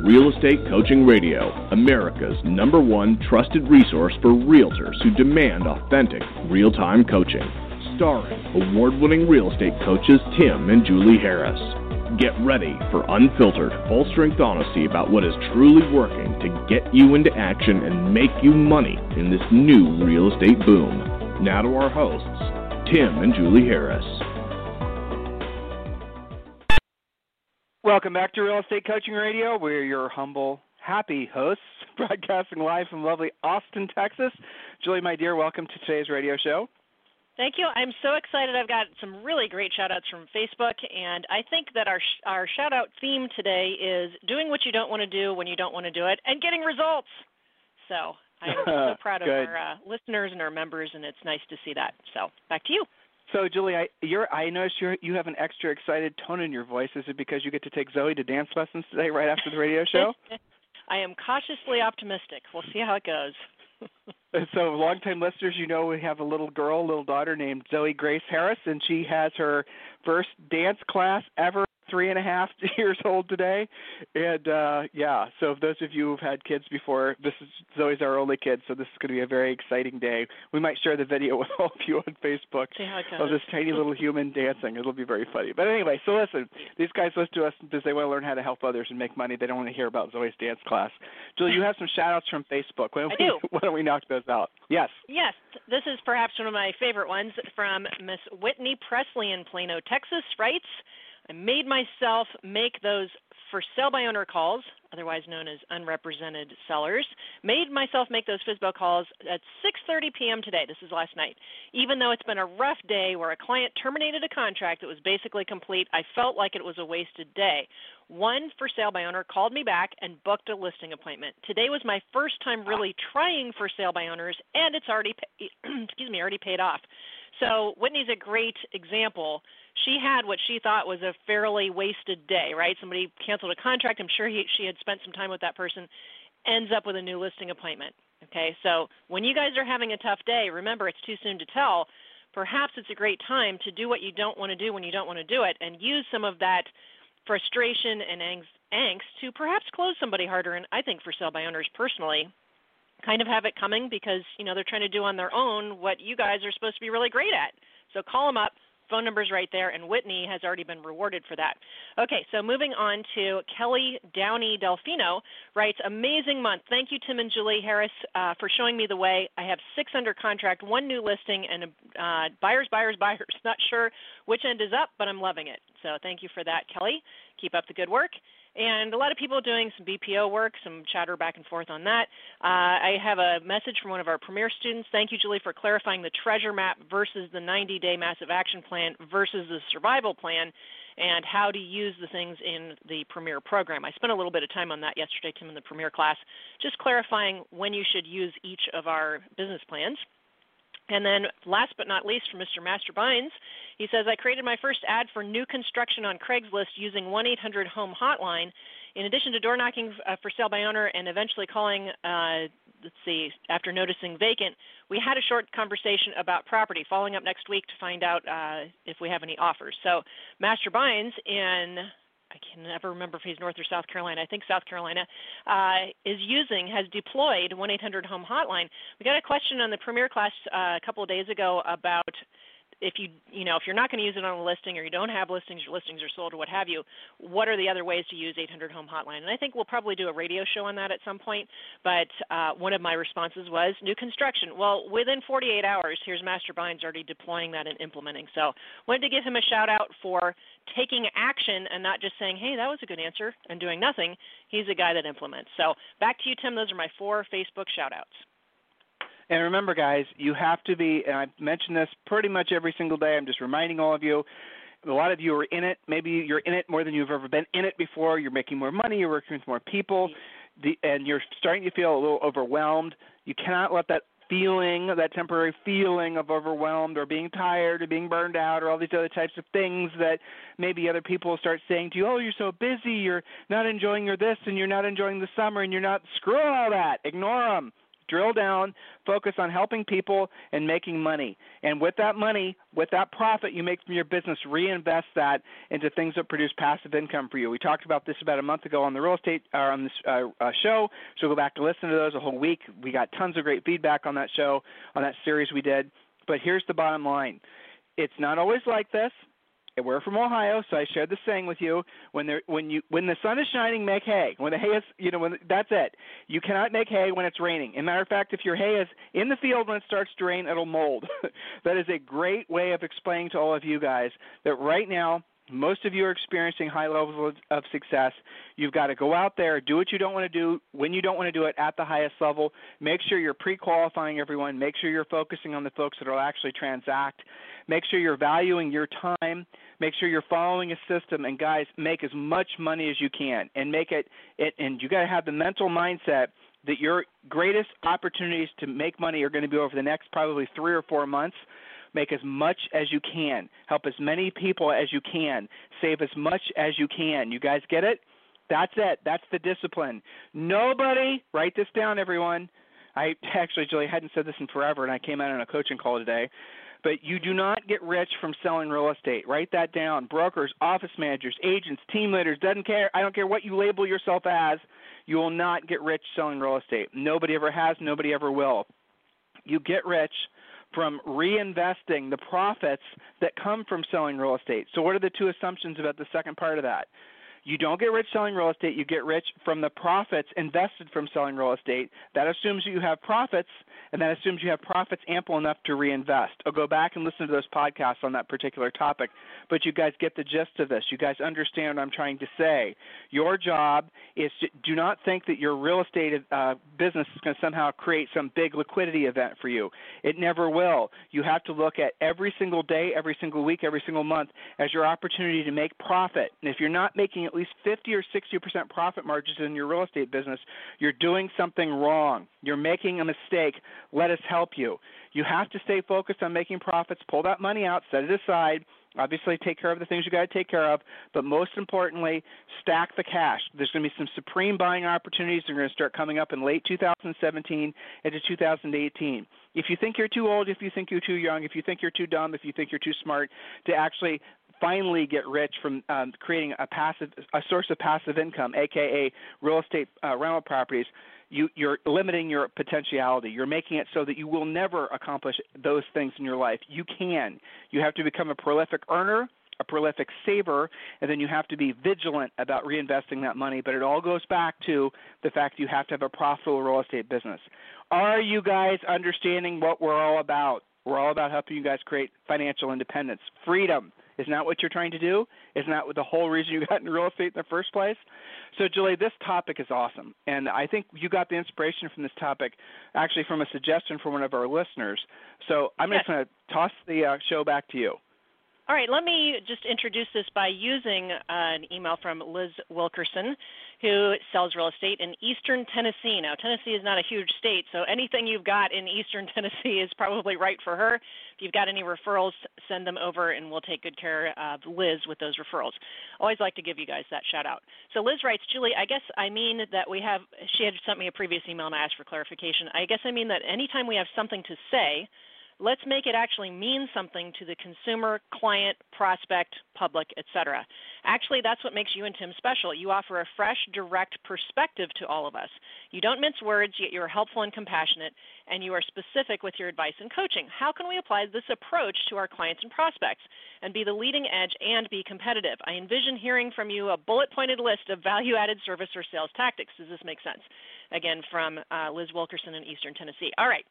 Real Estate Coaching Radio, America's #1 trusted resource for realtors who demand authentic, real-time coaching. Starring award-winning real estate coaches Tim and Julie Harris. Get ready for unfiltered, full-strength honesty about what is truly working to get you into action and make you money in this new real estate boom. Now to our hosts, Tim and Julie Harris. Welcome back to Real Estate Coaching Radio. We're your humble, happy hosts, broadcasting live from lovely Austin, Texas. Julie, my dear, welcome to today's radio show. Thank you. I'm so excited. I've got some really great shout-outs from Facebook, and I think that our shout-out theme today is doing what you don't want to do when you don't want to do it and getting results. So I'm so proud of our listeners and our members, and it's nice to see that. So back to you. So, Julie, I noticed you have an extra excited tone in your voice. Is it because you get to take Zoe to dance lessons today right after the radio show? I am cautiously optimistic. We'll see how it goes. So, longtime listeners, you know we have a little daughter named Zoe Grace Harris, and she has her first dance class ever, 3.5 years old today. And, so those of you who've had kids before, Zoe's our only kid, so this is going to be a very exciting day. We might share the video with all of you on Facebook of this tiny little human dancing. It'll be very funny. But anyway, so listen, these guys listen to us because they want to learn how to help others and make money. They don't want to hear about Zoe's dance class. Julie, you have some shout-outs from Facebook. Why don't we knock those out? Yes. Yes. This is perhaps one of my favorite ones from Miss Whitney Presley in Plano, Texas, writes, I made myself make those for sale by owner calls, otherwise known as unrepresented sellers, made myself make those FSBO calls at 6:30 p.m. today. This is last night. Even though it's been a rough day where a client terminated a contract that was basically complete, I felt like it was a wasted day. One for sale by owner called me back and booked a listing appointment. Today was my first time really trying for sale by owners, and it's already paid off. So Whitney's a great example. She had what she thought was a fairly wasted day, right? Somebody canceled a contract. I'm sure she had spent some time with that person, ends up with a new listing appointment. Okay, so when you guys are having a tough day, remember it's too soon to tell. Perhaps it's a great time to do what you don't want to do when you don't want to do it and use some of that frustration and angst to perhaps close somebody harder. And I think for sale by owners personally, kind of have it coming because, they're trying to do on their own what you guys are supposed to be really great at. So call them up. Phone number's right there, and Whitney has already been rewarded for that. Okay, so moving on to Kelly Downey Delfino writes, amazing month. Thank you, Tim and Julie Harris, for showing me the way. I have 6 under contract, 1 new listing, and buyers. Not sure which end is up, but I'm loving it. So thank you for that, Kelly. Keep up the good work. And a lot of people doing some BPO work, some chatter back and forth on that. I have a message from one of our Premier students. Thank you, Julie, for clarifying the treasure map versus the 90-day massive action plan versus the survival plan and how to use the things in the Premier program. I spent a little bit of time on that yesterday, Tim, in the Premier class, just clarifying when you should use each of our business plans. And then last but not least, from Mr. Master Bynes, he says, I created my first ad for new construction on Craigslist using 1-800-HOME hotline. In addition to door knocking for sale by owner and eventually calling, after noticing vacant, we had a short conversation about property, following up next week to find out if we have any offers. So Master Bynes I can never remember if he's North or South Carolina. I think South Carolina has deployed 1-800-HOME hotline. We got a question on the Premier class a couple of days ago about if you're not going to use it on a listing or you don't have listings, your listings are sold or what have you, what are the other ways to use 800-HOME hotline? And I think we'll probably do a radio show on that at some point. But one of my responses was new construction. Well, within 48 hours, here's Master Bynes already deploying that and implementing. So wanted to give him a shout out for taking action and not just saying, hey, that was a good answer and doing nothing. He's a guy that implements. So back to you, Tim. Those are my 4 Facebook shout outs. And remember, guys, you have to be, and I mention this pretty much every single day, I'm just reminding all of you, a lot of you are in it. Maybe you're in it more than you've ever been in it before. You're making more money. You're working with more people, and you're starting to feel a little overwhelmed. You cannot let that temporary feeling of overwhelmed or being tired or being burned out or all these other types of things that maybe other people start saying to you, oh, you're so busy, you're not enjoying your this and you're not enjoying the summer and you're not, screw all that. Ignore them. drill down, focus on helping people and making money. And with that money, with that profit you make from your business, reinvest that into things that produce passive income for you. We talked about this about a month ago on the real estate on this show, so go back to listen to those a whole week. We got tons of great feedback on that show, on that series we did. But here's the bottom line. It's not always like this. We're from Ohio, so I shared the saying with you: when the sun is shining, make hay. When the hay is, that's it. You cannot make hay when it's raining. As a matter of fact, if your hay is in the field when it starts to rain, it'll mold. That is a great way of explaining to all of you guys that right now, most of you are experiencing high levels of success. You've got to go out there, do what you don't want to do, when you don't want to do it at the highest level. Make sure you're pre-qualifying everyone. Make sure you're focusing on the folks that will actually transact. Make sure you're valuing your time. Make sure you're following a system. And, guys, make as much money as you can. And make it and you got to have the mental mindset that your greatest opportunities to make money are going to be over the next probably 3 or 4 months. Make as much as you can. Help as many people as you can. Save as much as you can. You guys get it? That's it. That's the discipline. Nobody, write this down, everyone. I actually, Julie, hadn't said this in forever, and I came out on a coaching call today. But you do not get rich from selling real estate. Write that down. Brokers, office managers, agents, team leaders, doesn't care. I don't care what you label yourself as. You will not get rich selling real estate. Nobody ever has. Nobody ever will. You get rich from reinvesting the profits that come from selling real estate. So what are the two assumptions about the second part of that? You don't get rich selling real estate. You get rich from the profits invested from selling real estate. That assumes you have profits, and that assumes you have profits ample enough to reinvest. I'll go back and listen to those podcasts on that particular topic. But you guys get the gist of this. You guys understand what I'm trying to say. Your job is to do not think that your real estate business is going to somehow create some big liquidity event for you. It never will. You have to look at every single day, every single week, every single month as your opportunity to make profit. And if you're not making at least 50 or 60% profit margins in your real estate business, you're doing something wrong. You're making a mistake. Let us help you. You have to stay focused on making profits. Pull that money out. Set it aside. Obviously, take care of the things you got to take care of, but most importantly, stack the cash. There's going to be some supreme buying opportunities that are going to start coming up in late 2017 into 2018. If you think you're too old, if you think you're too young, if you think you're too dumb, if you think you're too smart to actually finally get rich from creating a source of passive income, aka real estate rental properties, you're limiting your potentiality. You're making it so that you will never accomplish those things in your life. You can. You have to become a prolific earner, a prolific saver, and then you have to be vigilant about reinvesting that money. But it all goes back to the fact that you have to have a profitable real estate business. Are you guys understanding what we're all about? We're all about helping you guys create financial independence, freedom. Isn't that what you're trying to do? Isn't that the whole reason you got into real estate in the first place? So, Julie, this topic is awesome. And I think you got the inspiration from this topic actually from a suggestion from one of our listeners. So I'm just going to toss the show back to you. All right, let me just introduce this by using an email from Liz Wilkerson, who sells real estate in eastern Tennessee. Now, Tennessee is not a huge state, so anything you've got in eastern Tennessee is probably right for her. If you've got any referrals, send them over, and we'll take good care of Liz with those referrals. Always like to give you guys that shout-out. So Liz writes, Julie, I guess I mean that she had sent me a previous email and I asked for clarification. I guess I mean that anytime we have something to say, let's make it actually mean something to the consumer, client, prospect, public, etc. Actually, that's what makes you and Tim special. You offer a fresh, direct perspective to all of us. You don't mince words, yet you're helpful and compassionate, and you are specific with your advice and coaching. How can we apply this approach to our clients and prospects and be the leading edge and be competitive? I envision hearing from you a bullet-pointed list of value-added service or sales tactics. Does this make sense? Again, from Liz Wilkerson in eastern Tennessee. All right.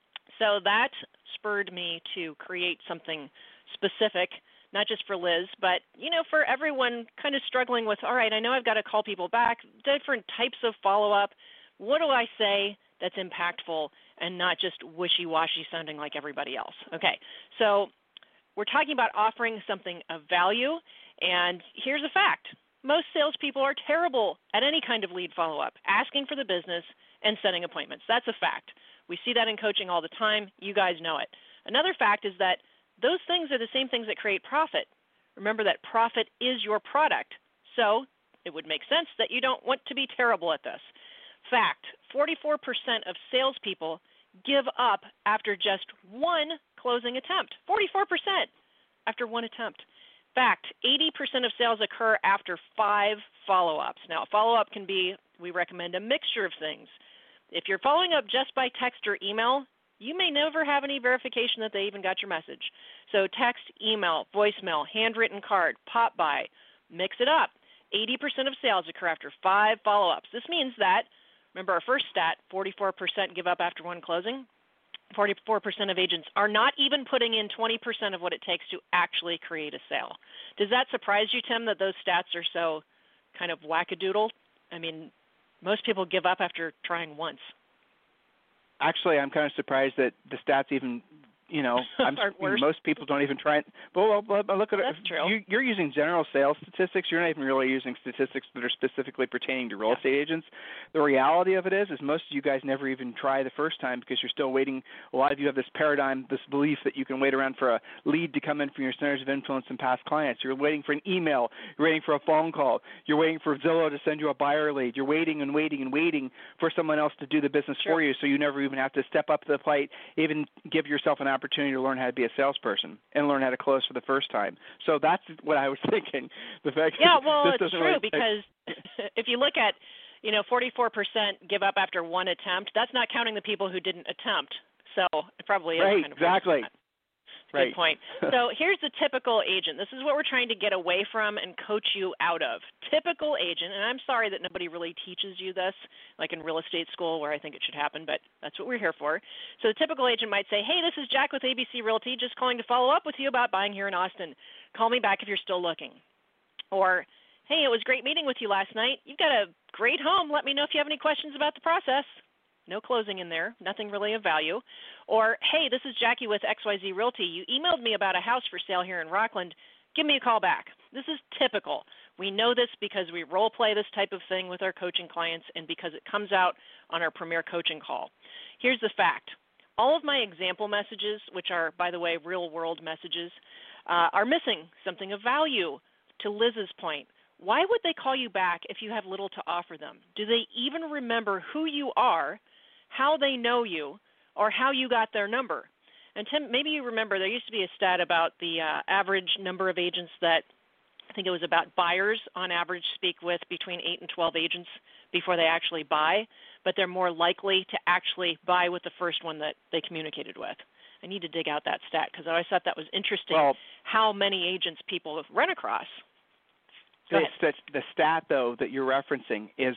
So that spurred me to create something specific, not just for Liz, but, for everyone kind of struggling with, all right, I know I've got to call people back, different types of follow-up. What do I say that's impactful and not just wishy-washy sounding like everybody else? Okay, so we're talking about offering something of value, and here's a fact. Most salespeople are terrible at any kind of lead follow-up, asking for the business and setting appointments. That's a fact. We see that in coaching all the time. You guys know it. Another fact is that those things are the same things that create profit. Remember that profit is your product. So it would make sense that you don't want to be terrible at this. Fact, 44% of salespeople give up after just one closing attempt. 44% after one attempt. Fact, 80% of sales occur after 5 follow-ups. Now, a follow-up can be, we recommend a mixture of things. If you're following up just by text or email, you may never have any verification that they even got your message. So text, email, voicemail, handwritten card, pop by, mix it up. 80% of sales occur after 5 follow-ups. This means that, remember our first stat, 44% give up after one closing. 44% of agents are not even putting in 20% of what it takes to actually create a sale. Does that surprise you, Tim, that those stats are so kind of wackadoodle? I mean, most people give up after trying once. Actually, I'm kind of surprised that the stats even, most people don't even try it. But look at it. That's true. You're using general sales statistics. You're not even really using statistics that are specifically pertaining to real estate agents. The reality of it is most of you guys never even try the first time because you're still waiting. A lot of you have this paradigm, this belief that you can wait around for a lead to come in from your centers of influence and past clients. You're waiting for an email. You're waiting for a phone call. You're waiting for Zillow to send you a buyer lead. You're waiting and waiting and waiting for someone else to do the business for you, so you never even have to step up to the plate, even give yourself an opportunity to learn how to be a salesperson and learn how to close for the first time. So that's what I was thinking. The fact it's true because if you look at, 44% give up after one attempt, that's not counting the people who didn't attempt. So it probably is kind of exactly. Good point. So here's the typical agent. This is what we're trying to get away from and coach you out of. Typical agent, and I'm sorry that nobody really teaches you this, like in real estate school where I think it should happen, but that's what we're here for. So the typical agent might say, hey, this is Jack with ABC Realty, just calling to follow up with you about buying here in Austin. Call me back if you're still looking. Or, hey, it was great meeting with you last night. You've got a great home. Let me know if you have any questions about the process. No closing in there, nothing really of value. Or, hey, this is Jackie with XYZ Realty. You emailed me about a house for sale here in Rockland. Give me a call back. This is typical. We know this because we role play this type of thing with our coaching clients and because it comes out on our premier coaching call. Here's the fact. All of my example messages, which are, by the way, real-world messages, are missing something of value. To Liz's point, why would they call you back if you have little to offer them? Do they even remember who you are, how they know you, or how you got their number? And Tim, maybe you remember there used to be a stat about the average number of agents that, I think it was about buyers on average speak with between 8 and 12 agents before they actually buy, but they're more likely to actually buy with the first one that they communicated with. I need to dig out that stat because I always thought that was interesting, how many agents people have run across. The stat, though, that you're referencing is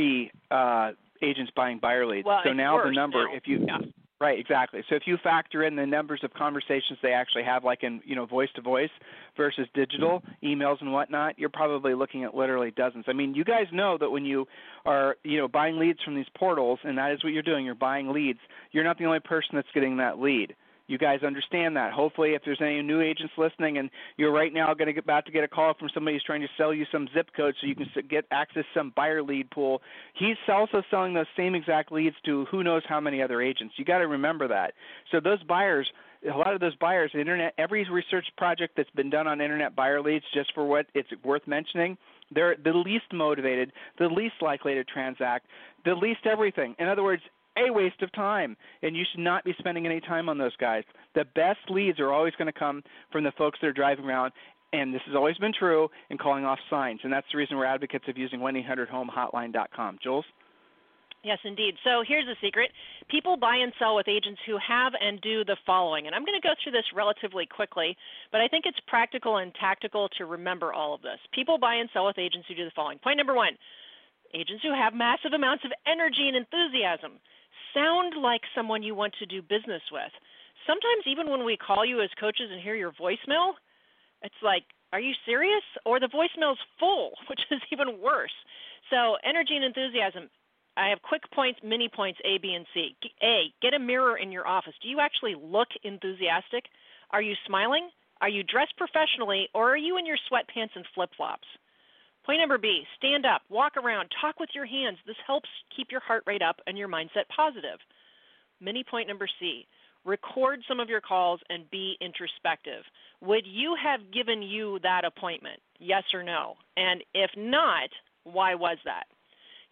pre-agents buying buyer leads. Well, so now the number, now. Right, exactly. So if you factor in the numbers of conversations they actually have, like in voice-to-voice versus digital, emails and whatnot, you're probably looking at literally dozens. I mean, you guys know that when you are buying leads from these portals, and that is what you're doing, you're buying leads, you're not the only person that's getting that lead. You guys understand that. Hopefully, if there's any new agents listening and you're right now about to get a call from somebody who's trying to sell you some zip code so you can get access to some buyer lead pool, he's also selling those same exact leads to who knows how many other agents. You got to remember that. So those buyers, a lot of those buyers, the internet, every research project that's been done on internet buyer leads, just for what it's worth mentioning, they're the least motivated, the least likely to transact, the least everything. In other words, a waste of time, and you should not be spending any time on those guys. The best leads are always going to come from the folks that are driving around, and this has always been true, and calling off signs, and that's the reason we're advocates of using 1-800-HOME-HOTLINE.com. Jules? Yes, indeed. So here's the secret. People buy and sell with agents who have and do the following, and I'm going to go through this relatively quickly, but I think it's practical and tactical to remember all of this. People buy and sell with agents who do the following. Point number 1, agents who have massive amounts of energy and enthusiasm. Sound like someone you want to do business with. Sometimes even when we call you as coaches and hear your voicemail, it's like, are you serious? Or the voicemail's full, which is even worse. So energy and enthusiasm. I have quick points, mini points, A, B, and C. A, get a mirror in your office. Do you actually look enthusiastic? Are you smiling? Are you dressed professionally? Or are you in your sweatpants and flip-flops? Point number B, stand up, walk around, talk with your hands. This helps keep your heart rate up and your mindset positive. Mini point number C, record some of your calls and be introspective. Would you have given you that appointment? Yes or no? And if not, why was that?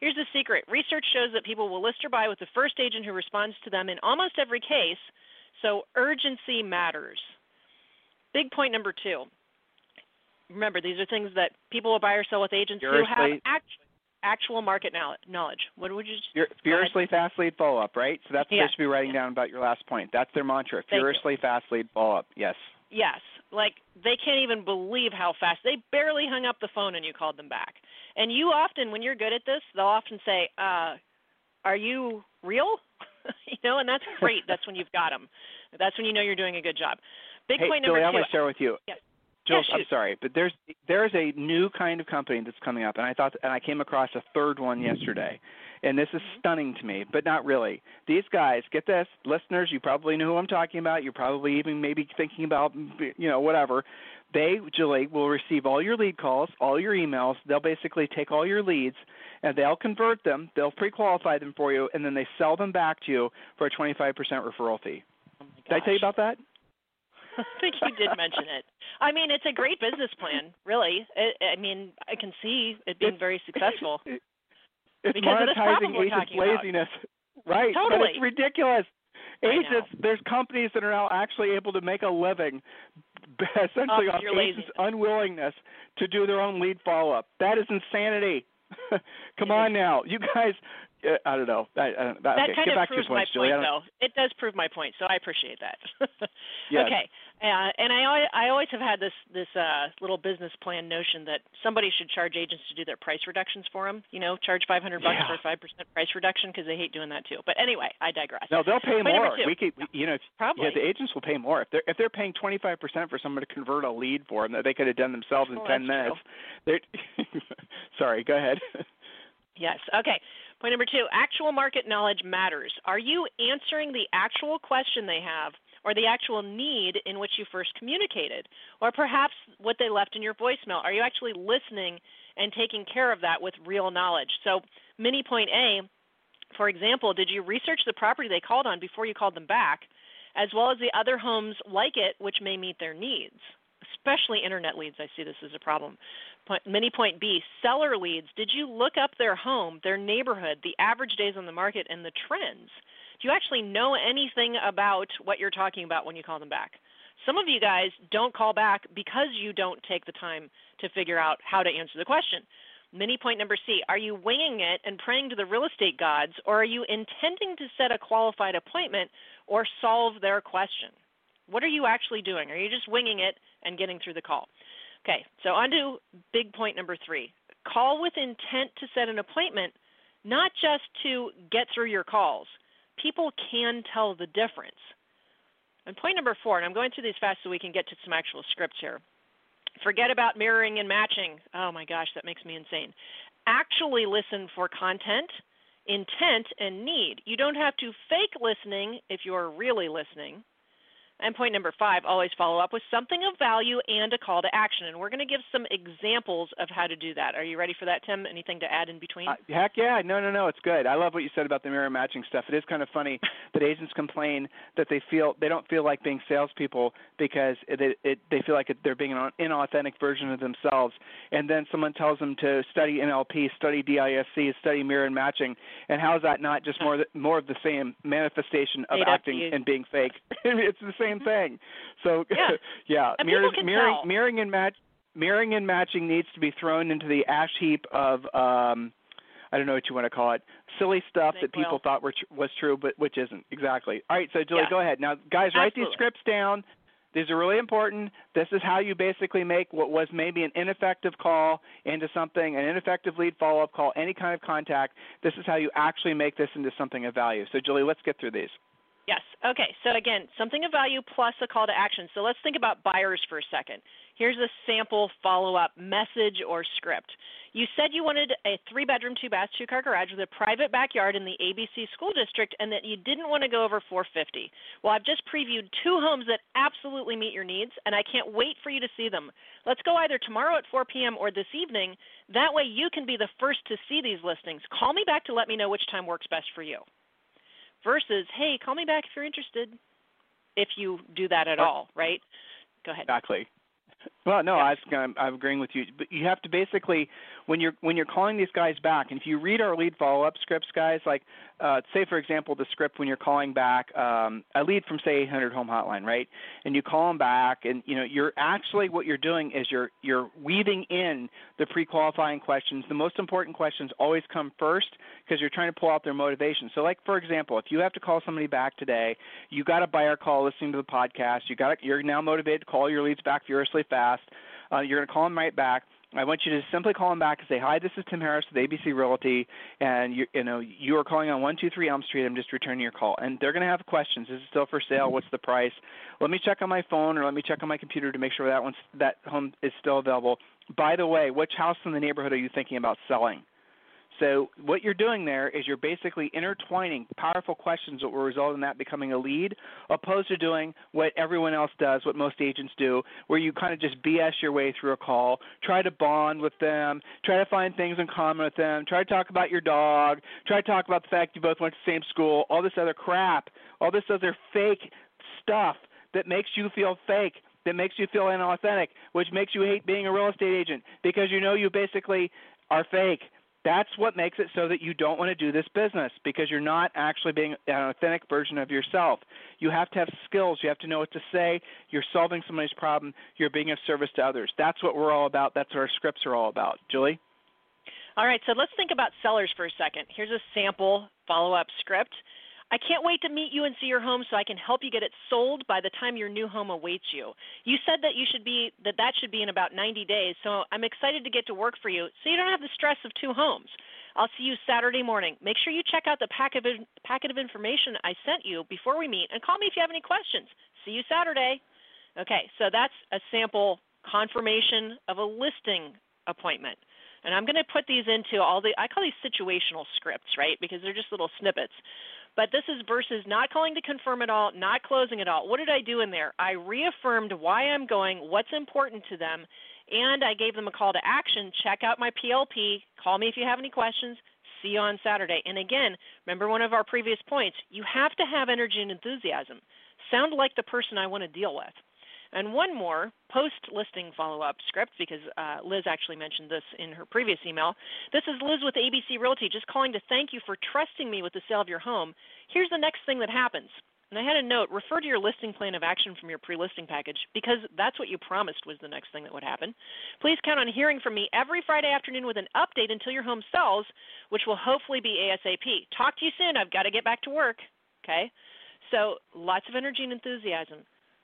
Here's the secret. Research shows that people will list or buy with the first agent who responds to them in almost every case, so urgency matters. Big point number 2. Remember, these are things that people will buy or sell with agents who have actual market knowledge. What would you furiously fast lead follow-up, right? So that's what they should be writing down about your last point. That's their mantra, furiously fast lead follow-up. Yes. Yes. Like, they can't even believe how fast. They barely hung up the phone and you called them back. And you often, when you're good at this, they'll often say, are you real? And that's great. That's when you've got them. That's when you know you're doing a good job. Big point number 2. Julie, I want to share with you. Yes. Jules, I'm sorry, but there's a new kind of company that's coming up, and I came across a third one yesterday, and this is stunning to me, but not really. These guys, get this, listeners, you probably know who I'm talking about. You're probably even maybe thinking about, whatever. They, Julie, will receive all your lead calls, all your emails. They'll basically take all your leads, and they'll convert them. They'll pre-qualify them for you, and then they sell them back to you for a 25% referral fee. Oh my gosh. Did I tell you about that? I think you did mention it. I mean, it's a great business plan, really. I can see it being very successful. It's monetizing agents' laziness. Right. Totally. But it's ridiculous. Agents, there's companies that are now actually able to make a living essentially off agents' unwillingness to do their own lead follow-up. That is insanity. Come on now. You guys, I don't know. That okay, kind get of back to your proves my points, Julie. point, though. It does prove my point, so I appreciate that. Yes. Okay. And I always have had this little business plan notion that somebody should charge agents to do their price reductions for them. Charge $500 for a 5% price reduction because they hate doing that too. But anyway, I digress. No, they'll pay point more. Probably. The agents will pay more if they're paying 25% for someone to convert a lead for them that they could have done themselves in 10 minutes. Sorry, go ahead. Yes. Okay. Point number 2, actual market knowledge matters. Are you answering the actual question they have or the actual need in which you first communicated, or perhaps what they left in your voicemail? Are you actually listening and taking care of that with real knowledge? So mini point A, for example, did you research the property they called on before you called them back, as well as the other homes like it which may meet their needs? Especially internet leads, I see this as a problem. Mini point B, seller leads. Did you look up their home, their neighborhood, the average days on the market, and the trends? Do you actually know anything about what you're talking about when you call them back? Some of you guys don't call back because you don't take the time to figure out how to answer the question. Mini point number C, are you winging it and praying to the real estate gods, or are you intending to set a qualified appointment or solve their question? What are you actually doing? Are you just winging it and getting through the call? Okay, so on to big point number 3. Call with intent to set an appointment, not just to get through your calls. People can tell the difference. And point number 4, and I'm going through these fast so we can get to some actual scripts here. Forget about mirroring and matching. Oh my gosh, that makes me insane. Actually listen for content, intent, and need. You don't have to fake listening if you're really listening. And point number 5, always follow up with something of value and a call to action. And we're going to give some examples of how to do that. Are you ready for that, Tim? Anything to add in between? Heck yeah. No, it's good. I love what you said about the mirror matching stuff. It is kind of funny that agents complain that they don't feel like being salespeople because they feel like they're being an inauthentic version of themselves. And then someone tells them to study NLP, study DISC, study mirror and matching. And how is that not just more of the same manifestation of acting and being fake? It's the same thing. So yeah, mirroring and matching needs to be thrown into the ash heap of I don't know what you want to call it, silly stuff that people thought was true, but which isn't. Exactly. All right, so Julie, go ahead. Now, guys, write these scripts down. These are really important. This is how you basically make what was maybe an ineffective call into something, an ineffective lead follow-up call, any kind of contact. This is how you actually make this into something of value. So, Julie, let's get through these. Yes. Okay. So, again, something of value plus a call to action. So let's think about buyers for a second. Here's a sample follow-up message or script. You said you wanted a 3-bedroom, 2-bath, 2-car garage with a private backyard in the ABC school district and that you didn't want to go over $450,000. Well, I've just previewed 2 homes that absolutely meet your needs, and I can't wait for you to see them. Let's go either tomorrow at 4 p.m. or this evening. That way you can be the first to see these listings. Call me back to let me know which time works best for you. Versus, hey, call me back if you're interested, if you do that at all, right? Go ahead. Exactly. Well, no, Yeah. I'm agreeing with you. But you have to basically, when you're calling these guys back, and if you read our lead follow-up scripts, guys, like say for example the script when you're calling back a lead from say 800 Home Hotline, right? And you call them back, and you're actually what you're doing is you're weaving in the pre-qualifying questions. The most important questions always come first because you're trying to pull out their motivation. So, like for example, if you have to call somebody back today, you got a buyer call listening to the podcast. You're now motivated to call your leads back furiously fast. You're going to call them right back. I want you to simply call them back and say, "Hi, this is Tim Harris with ABC Realty, and you are calling on 123 Elm Street. I'm just returning your call." And they're going to have questions. Is it still for sale? What's the price? Let me check on my phone or let me check on my computer to make sure that home is still available. By the way, which house in the neighborhood are you thinking about selling? So what you're doing there is you're basically intertwining powerful questions that will result in that becoming a lead, opposed to doing what everyone else does, what most agents do, where you kind of just BS your way through a call, try to bond with them, try to find things in common with them, try to talk about your dog, try to talk about the fact you both went to the same school, all this other crap, all this other fake stuff that makes you feel fake, that makes you feel inauthentic, which makes you hate being a real estate agent because you basically are fake. That's what makes it so that you don't want to do this business because you're not actually being an authentic version of yourself. You have to have skills. You have to know what to say. You're solving somebody's problem. You're being of service to others. That's what we're all about. That's what our scripts are all about. Julie? All right, so let's think about sellers for a second. Here's a sample follow-up script. I can't wait to meet you and see your home so I can help you get it sold by the time your new home awaits you. You said that that should be in about 90 days, so I'm excited to get to work for you so you don't have the stress of two homes. I'll see you Saturday morning. Make sure you check out the packet of information I sent you before we meet and call me if you have any questions. See you Saturday. Okay, so that's a sample confirmation of a listing appointment. And I'm going to put these into I call these situational scripts, right, because they're just little snippets. But this is versus not calling to confirm at all, not closing at all. What did I do in there? I reaffirmed why I'm going, what's important to them, and I gave them a call to action. Check out my PLP. Call me if you have any questions. See you on Saturday. And again, remember one of our previous points, you have to have energy and enthusiasm. Sound like the person I want to deal with. And one more post-listing follow-up script, because Liz actually mentioned this in her previous email. This is Liz with ABC Realty, just calling to thank you for trusting me with the sale of your home. Here's the next thing that happens. And I had a note, refer to your listing plan of action from your pre-listing package, because that's what you promised was the next thing that would happen. Please count on hearing from me every Friday afternoon with an update until your home sells, which will hopefully be ASAP. Talk to you soon. I've got to get back to work. Okay? So lots of energy and enthusiasm.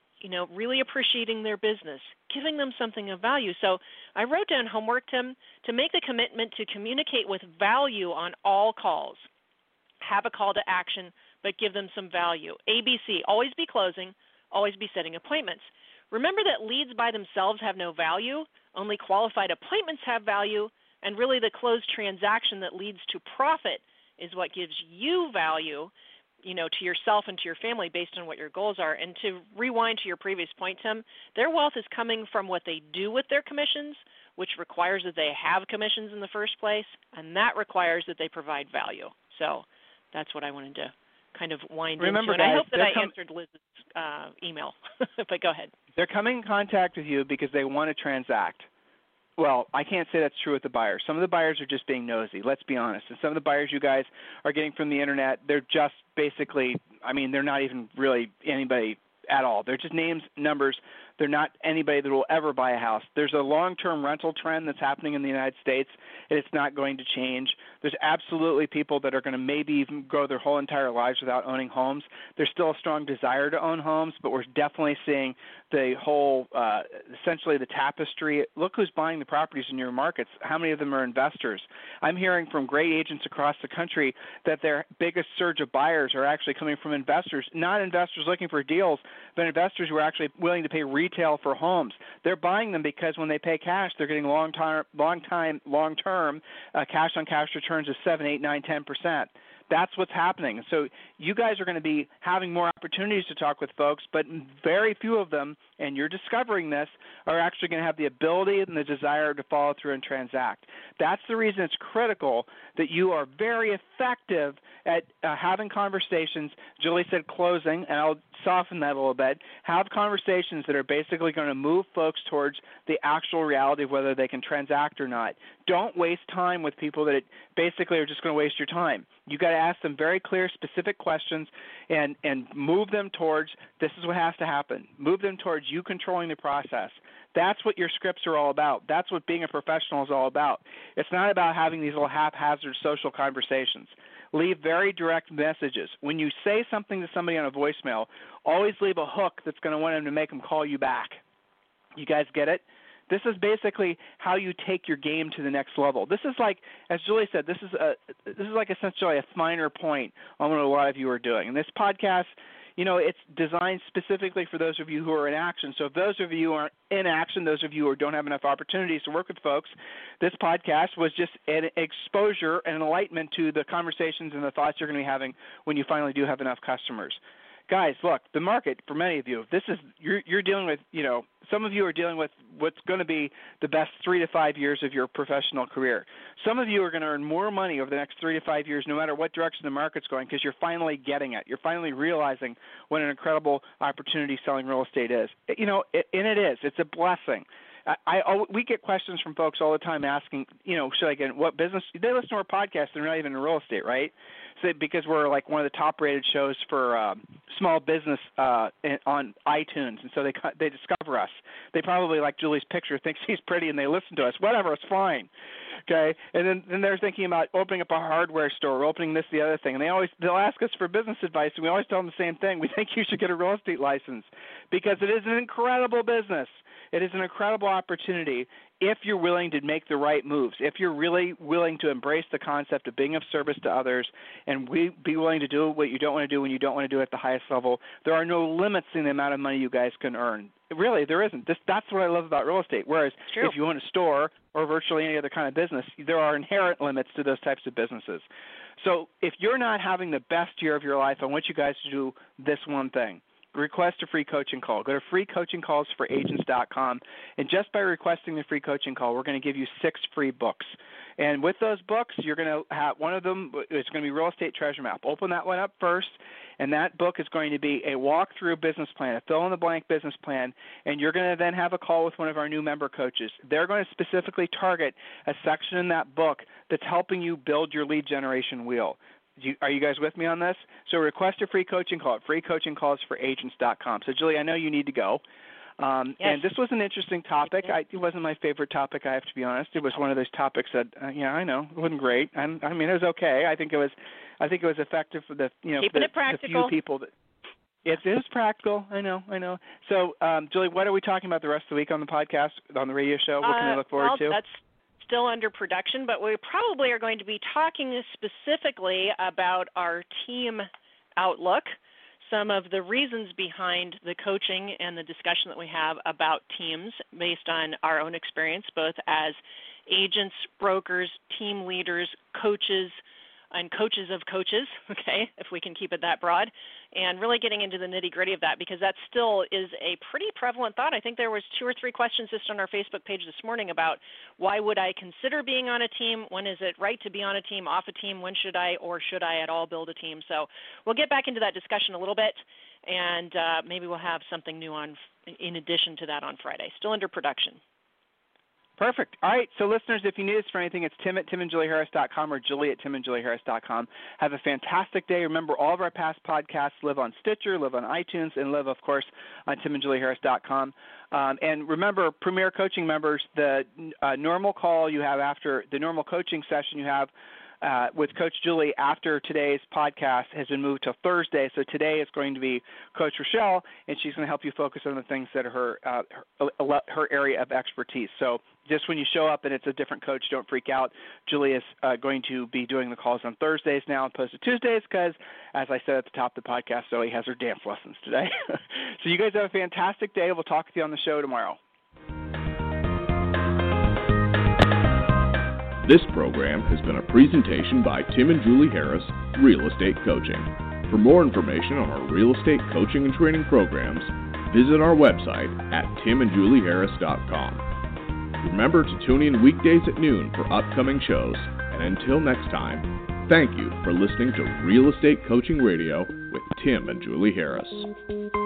Really appreciating their business, giving them something of value. So I wrote down homework, Tim, to make the commitment to communicate with value on all calls. Have a call to action, but give them some value. ABC, always be closing, always be setting appointments. Remember that leads by themselves have no value. Only qualified appointments have value, and really the closed transaction that leads to profit is what gives you value, to yourself and to your family based on what your goals are. And to rewind to your previous point, Tim, their wealth is coming from what they do with their commissions, which requires that they have commissions in the first place, and that requires that they provide value. So that's what I wanted to kind of wind into. And I hope that I answered Liz's email, but go ahead. They're coming in contact with you because they want to transact. Well, I can't say that's true with the buyers. Some of the buyers are just being nosy, let's be honest. And some of the buyers you guys are getting from the Internet, they're just basically, they're not even really anybody at all. They're just names, numbers. They're not anybody that will ever buy a house. There's a long-term rental trend that's happening in the United States, and it's not going to change. There's absolutely people that are going to maybe even go their whole entire lives without owning homes. There's still a strong desire to own homes, but we're definitely seeing the whole, essentially the tapestry. Look who's buying the properties in your markets. How many of them are investors? I'm hearing from great agents across the country that their biggest surge of buyers are actually coming from investors, not investors looking for deals, but investors who are actually willing to pay retail for homes. They're buying them because when they pay cash, they're getting long-term cash-on-cash returns of 7, 8, 9, 10%. That's what's happening. So you guys are going to be having more opportunities to talk with folks, but very few of them, and you're discovering this, are actually going to have the ability and the desire to follow through and transact. That's the reason it's critical that you are very effective at having conversations. Julie said closing, and I'll soften that a little bit. Have conversations that are basically going to move folks towards the actual reality of whether they can transact or not. Don't waste time with people that basically are just going to waste your time. You got to ask them very clear, specific questions and move them towards this is what has to happen. Move them towards you controlling the process. That's what your scripts are all about. That's what being a professional is all about. It's not about having these little haphazard social conversations. Leave very direct messages. When you say something to somebody on a voicemail, always leave a hook that's going to want them to make them call you back. You guys get it? This is basically how you take your game to the next level. This is like, as Julie said, this is like essentially a finer point on what a lot of you are doing. And this podcast, it's designed specifically for those of you who are in action. So if those of you aren't in action, those of you who don't have enough opportunities to work with folks, this podcast was just an exposure and enlightenment to the conversations and the thoughts you're going to be having when you finally do have enough customers. Guys, look, the market for many of you, you're dealing with, some of you are dealing with what's going to be the best 3 to 5 years of your professional career. Some of you are going to earn more money over the next 3 to 5 years no matter what direction the market's going because you're finally getting it. You're finally realizing what an incredible opportunity selling real estate is. And it is. It's a blessing. We get questions from folks all the time asking, should I get in what business? They listen to our podcast. They're not even in real estate, right? So because we're like one of the top-rated shows for small business on iTunes, and so they discover us. They probably like Julie's picture, thinks he's pretty, and they listen to us. Whatever, it's fine. Okay, and then they're thinking about opening up a hardware store, opening this, the other thing, and they'll ask us for business advice, and we always tell them the same thing. We think you should get a real estate license because it is an incredible business. It is an incredible opportunity if you're willing to make the right moves, if you're really willing to embrace the concept of being of service to others and be willing to do what you don't want to do when you don't want to do it at the highest level. There are no limits in the amount of money you guys can earn. Really, there isn't. That's what I love about real estate. Whereas if you own a store or virtually any other kind of business, there are inherent limits to those types of businesses. So if you're not having the best year of your life, I want you guys to do this one thing. Request a free coaching call. Go to freecoachingcallsforagents.com, and just by requesting the free coaching call, we're going to give you 6 free books. And with those books, you're going to have one of them. It's going to be Real Estate Treasure Map. Open that one up first, and that book is going to be a walkthrough business plan, a fill-in-the-blank business plan, and you're going to then have a call with one of our new member coaches. They're going to specifically target a section in that book that's helping you build your lead generation wheel. Are you guys with me on this? So request a free coaching call at freecoachingcallsforagents.com. So, Julie, I know you need to go. Yes. And this was an interesting topic. It wasn't my favorite topic, I have to be honest. It was one of those topics that, I know, it wasn't great. I mean, it was okay. I think it was effective for the few people that. It is practical. I know. So, Julie, what are we talking about the rest of the week on the podcast, on the radio show? What can I look forward to? That's still under production, but we probably are going to be talking specifically about our team outlook, some of the reasons behind the coaching and the discussion that we have about teams based on our own experience, both as agents, brokers, team leaders, coaches, and coaches of coaches, okay, if we can keep it that broad, and really getting into the nitty-gritty of that because that still is a pretty prevalent thought. I think there was 2 or 3 questions just on our Facebook page this morning about why would I consider being on a team, when is it right to be on a team, off a team, when should I or should I at all build a team. So we'll get back into that discussion a little bit, and maybe we'll have something new on in addition to that on Friday. Still under production. Perfect. All right. So, listeners, if you need us for anything, it's tim@timandjulieharris.com or julie@timandjulieharris.com. Have a fantastic day. Remember, all of our past podcasts live on Stitcher, live on iTunes, and live, of course, on timandjulieharris.com. And remember, Premier Coaching members, the normal call you have after the normal coaching session you have with Coach Julie after today's podcast has been moved to Thursday. So today is going to be Coach Rochelle, and she's going to help you focus on the things that are her area of expertise. So just when you show up and it's a different coach, don't freak out. Julie is going to be doing the calls on Thursdays now opposed to Tuesdays because, as I said at the top of the podcast, Zoe has her dance lessons today. So you guys have a fantastic day. We'll talk with you on the show tomorrow. This program has been a presentation by Tim and Julie Harris, Real Estate Coaching. For more information on our real estate coaching and training programs, visit our website at timandjulieharris.com. Remember to tune in weekdays at noon for upcoming shows, and until next time, thank you for listening to Real Estate Coaching Radio with Tim and Julie Harris.